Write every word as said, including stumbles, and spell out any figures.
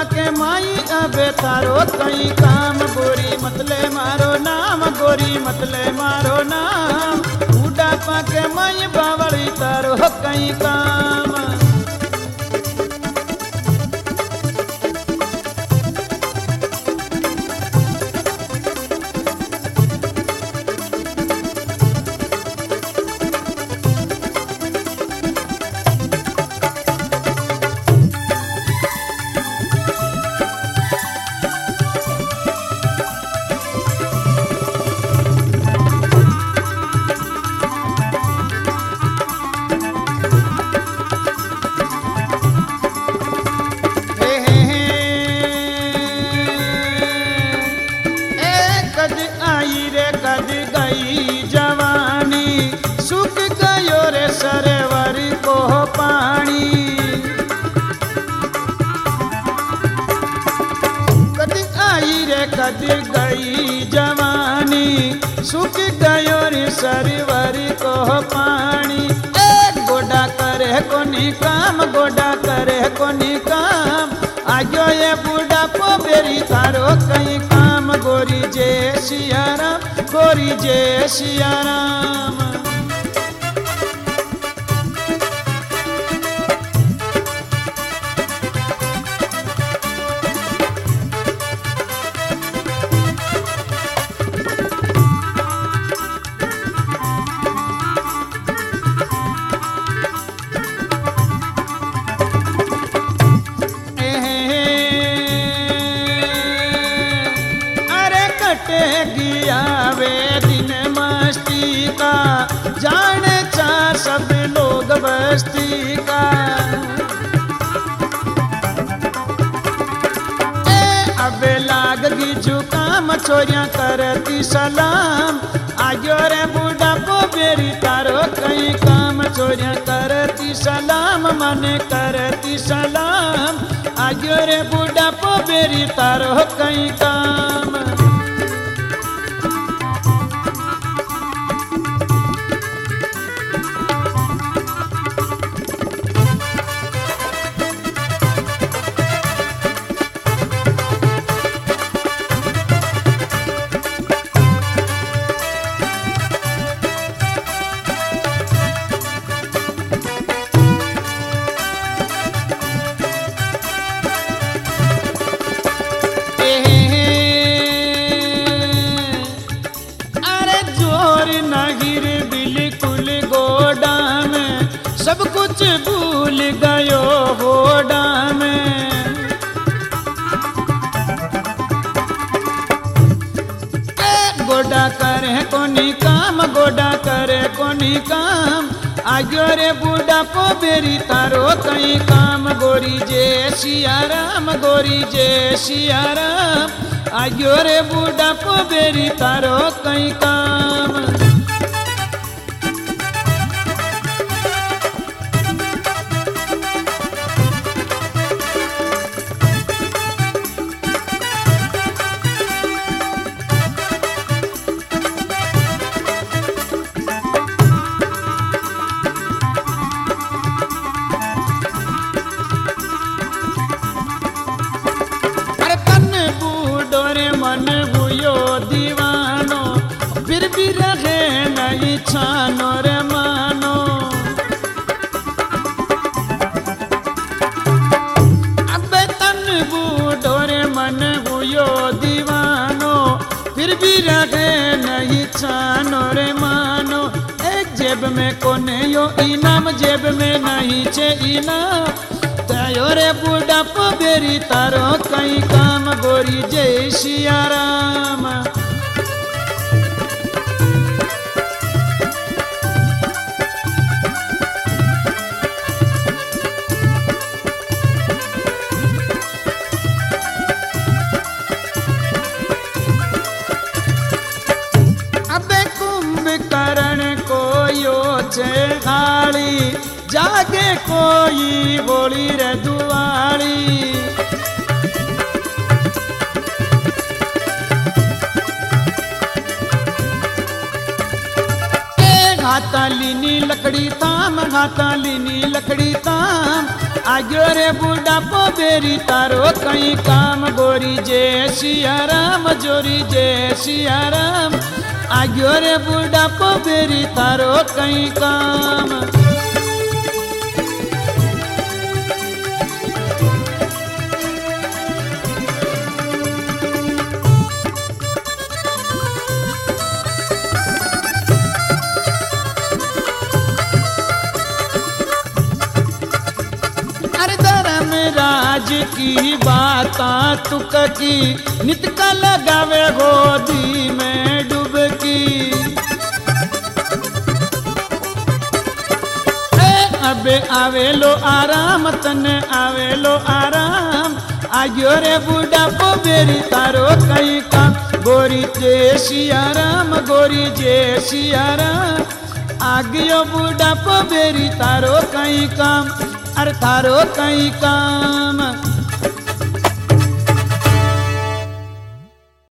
पाके माई अबे तारो कई काम गोरी मतले मारो नाम गोरी मतले मारो नाम बूढ़ा पाके माई बावड़ी तारो कई काम। कद गई जवानी सूख गयो रे सरवर को पानी। एक गोडा करे कोनी काम गोडा करे कोनी काम आयो ये बूढ़ा पो बेरी तारो कई काम गोरी जय सिया राम गोरी जय सिया राम। गया वे दिन मस्ती का जाने चार सब लोग बस्ती का। ए अबे लाग गई जुकाम चोरियां करती सलाम आयो रे बूढ़ा पो बेरी तारो कई काम चोरियां करती सलाम मने करती सलाम आयो रे बूढ़ा पो बेरी तारो कई काम। सब कुछ भूल गयो होड़ा में गोडा करे कोनी काम गोडा करे कोनी काम आयो रे बूढ़ा पो बेरी तारो कई काम गोरी जय सिया राम गोरी जय सिया राम आयो रे बूढ़ा पो बेरी तारो कई काम। मन हुयो दीवानो फिर भी रहे नहीं छानो रे मानो। अबे तन बूढ़ो रे मन हुयो दीवानो फिर भी रहे नहीं छानो रे मानो। एक जेब में कोने यो इनाम जेब में नहीं छे इनाम तायो रे बूढ़ा पो बेरी तारो कई काम गोरी जय सिया राम। अबे कुंभकर्ण को यो छे गाली जागे कोई बोली रे दुआली। हाथा लीनी लकड़ी ताम हाथा लीनी लकड़ी ताम आग्यो रे बुढ़ापो बेरी तारो कहीं काम गोरी जय सिया राम जोरी जय सिया राम आग्यो रे बुढ़ापो बेरी तारो कहीं काम। राज की बाता तुक की नित का लगावे गोदी में डुबकी अबे आवेलो आराम तने आवेलो आराम आग्यो रे बुढ़ापो बेरी तारो कहीं काम गोरी जय सिया राम गोरी जय सिया राम आग्यो बुढ़ापो बेरी तारो कहीं काम अरे तारो कहीं काम।